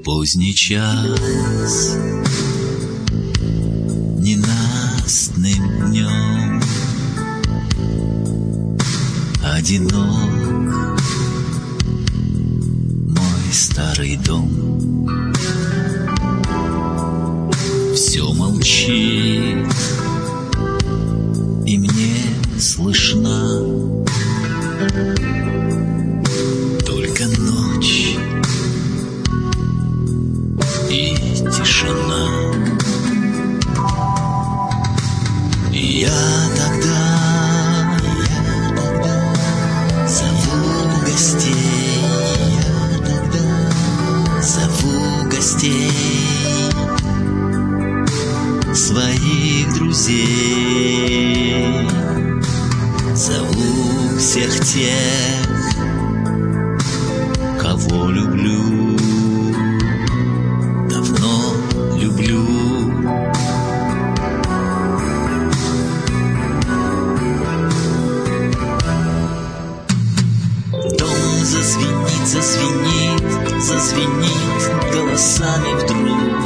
Поздний час, ненастным днем, одинок мой старый дом. Все молчит, и мне слышна только ночь и тишина. И я тогда зову гостей, зову гостей, своих друзей, зову всех тех, кого люблю, давно люблю. Дом зазвенит, зазвенит, зазвенит голосами вдруг,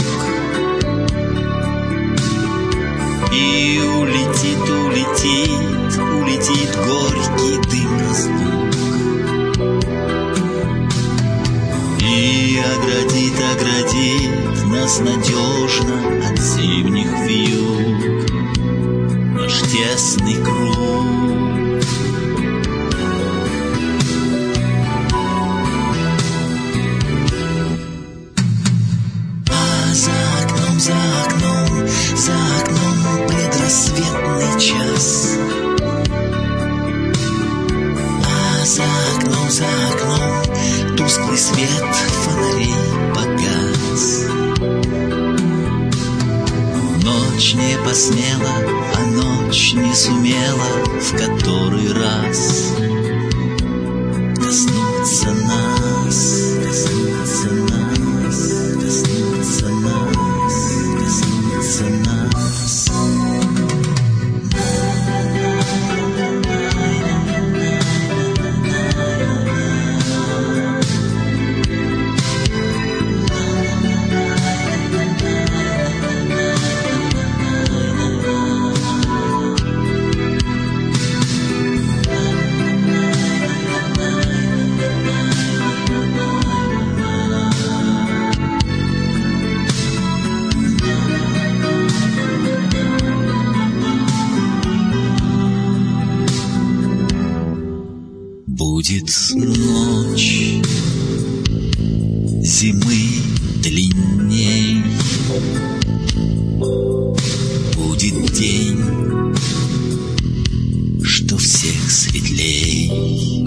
и улетит, улетит, улетит горький дым разлук, и оградит, оградит нас надежно от зимних вьюг наш тесный круг. За окном предрассветный час, а за окном тусклый свет фонарей погас. Ночь не посмела, а ночь не сумела в который раз коснуться нас, коснуться нас, коснуться нас, коснуться нас. Будет ночь зимы длинней, будет день, что всех светлей,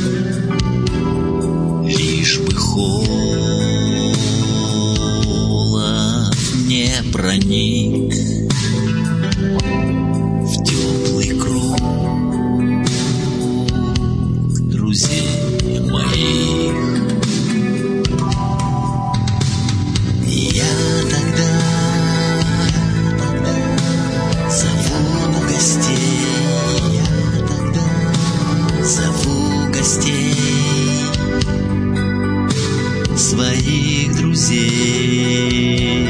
лишь бы холод не проник в теплый круг друзей моих. Я тогда зову гостей, зову гостей, своих друзей,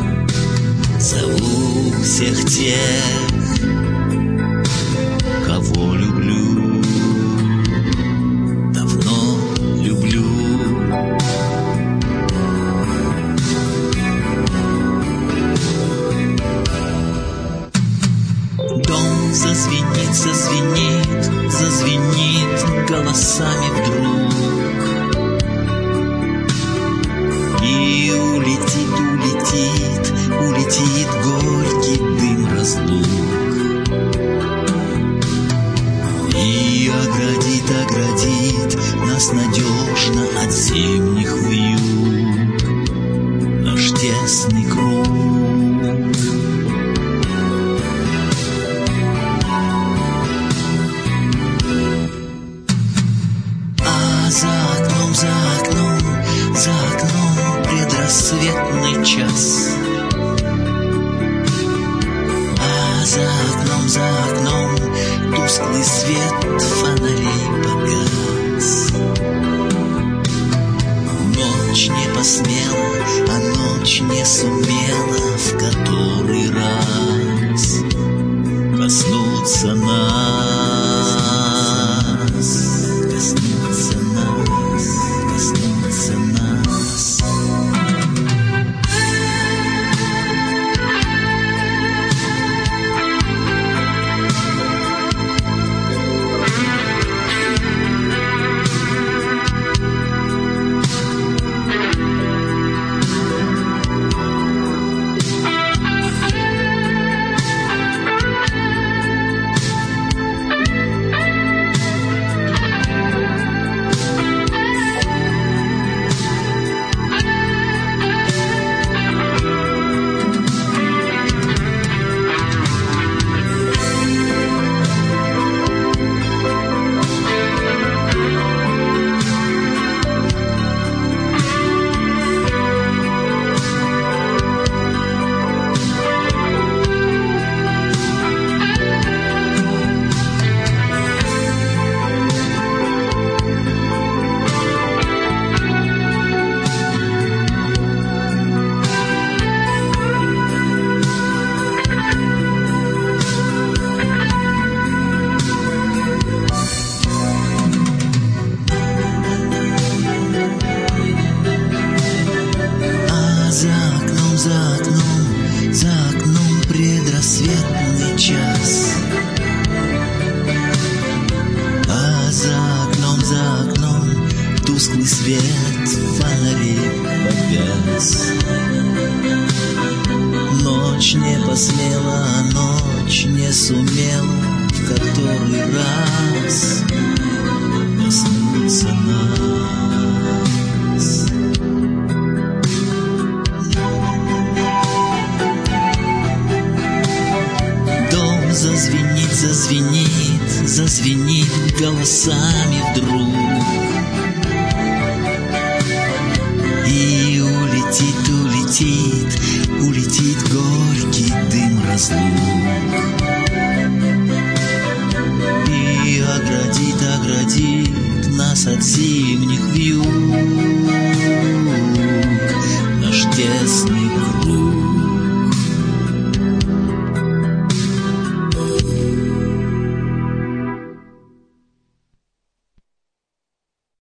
зову всех тех, кого люблю, люблю. Дом зазвенит, зазвенит, зазвенит голосами вдруг, и улетит, улетит, улетит горький дым разлук, и оградит, оградит нас надежно от зимних вьюг наш тесный круг. А за окном предрассветный час, а за окном тусклый свет фонарей погас. Ночь не посмела, а ночь не сумела в который раз коснуться нас, коснуться нас, коснуться нас. За окном предрассветный час, а за окном тусклый свет фонарей погас. Ночь не посмела, а ночь не сумела в который раз коснуться нас. Зазвенит, зазвенит, зазвенит голосами вдруг, и улетит, улетит, улетит горький дым разлук, и оградит, оградит нас от зимних вьюг.